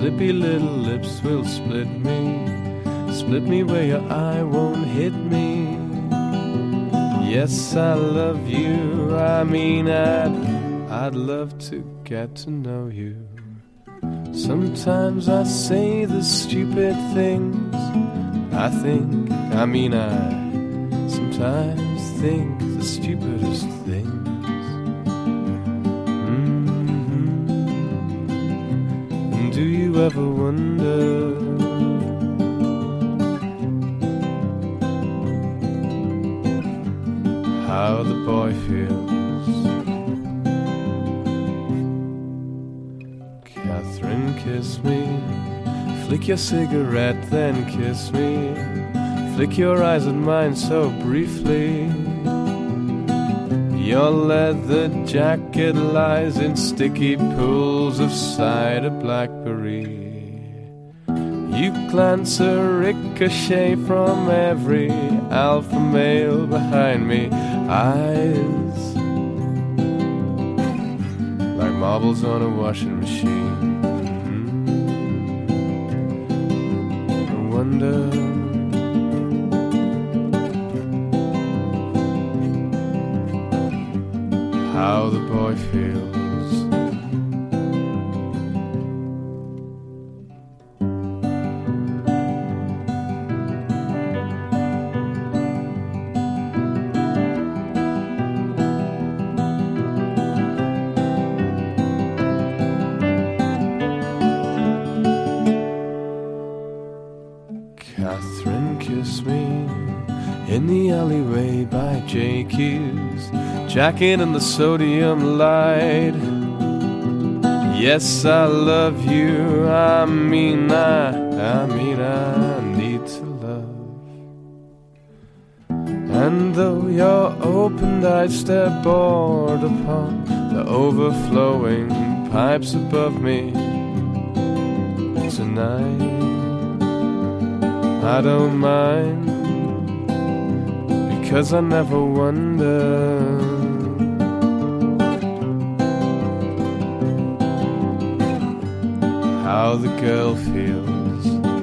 slippy little lips will split me where your eye won't hit me. Yes, I love you, I mean I'd love to get to know you. Sometimes I say the stupid things I think, I sometimes think the stupidest things. And do you ever wonder how the boy feels? Catherine, kiss me. Flick your cigarette, then kiss me. Flick your eyes at mine so briefly. Your leather jacket lies in sticky pools of cider blackberry. You glance a ricochet from every alpha male behind me. Eyes like marbles on a washing machine. I wonder how the boy feels. Catherine, kiss me in the alleyway by Jakey's, jacket and the sodium light. Yes, I love you, I mean I need to love. And though your opened eyes stare bored upon the overflowing pipes above me tonight, I don't mind, because I never wonder how the girl feels.